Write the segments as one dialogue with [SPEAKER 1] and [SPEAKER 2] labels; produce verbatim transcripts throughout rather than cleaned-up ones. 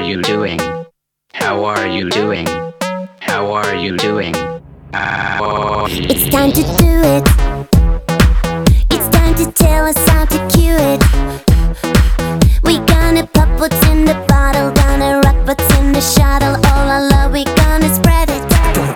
[SPEAKER 1] you doing? How are you doing? How are you doing? How
[SPEAKER 2] It's time to do it. It's time to tell us how to cue it. We gonna pop what's in the bottle, gonna rock what's in the shuttle. All our love, we gonna spread it.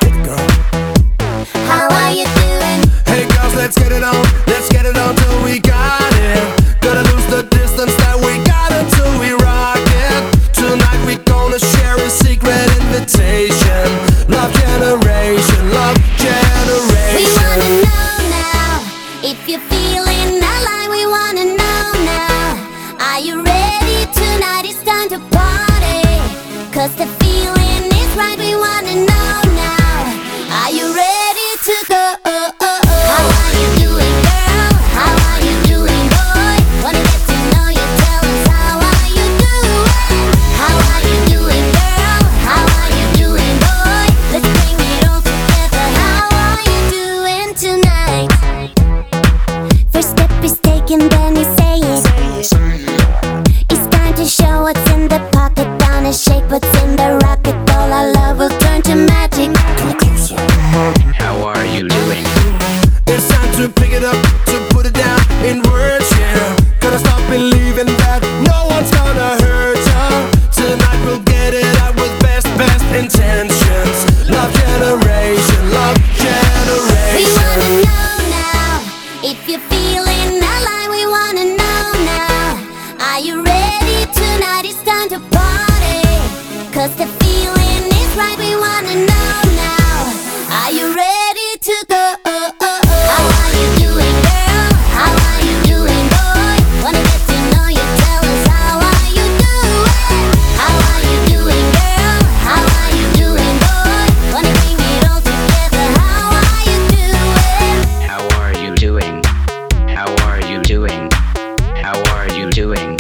[SPEAKER 2] How are you doing?
[SPEAKER 3] Hey girls, let's get it on. Let's get it on till we got it. Gotta lose the distance that we got until we rock it. Tonight we gonna share a secret invitation. Love generation, love generation.
[SPEAKER 2] We wanna know now if you're feeling alive. We wanna know now. Are you ready? Tonight it's time to party. Cause the feeling is right. We wanna know now. Are you ready to go? How are you doing, girl? How are you doing, boy? Wanna get to know you. Tell us how are you doing? How are you doing, girl? How are you doing, boy? Let's bring it all together. How are you doing tonight? First step is taken, then you say it. It's time to show what's in the pocket. Gonna shake what's in the rocket. All our love will turn to magic.
[SPEAKER 1] How are you doing?
[SPEAKER 3] It's time to pick it up, to put it down in words, yeah. Gotta stop believing that no one's gonna hurt ya. Tonight we'll get it out with best, best intentions. Love generation, love generation.
[SPEAKER 2] We wanna know now if you're feeling alive. We wanna know now. Are you ready? Tonight it's time to party. Cause the feeling is right. We wanna know now. Are you ready to go? How are you doing, girl? How are you doing, boy? Wanna get to know you. Tell us how are you doing? How are you doing, girl? How are you doing, boy? Wanna bring it all together. How are you doing?
[SPEAKER 1] How are you doing? How are you doing? How are you doing?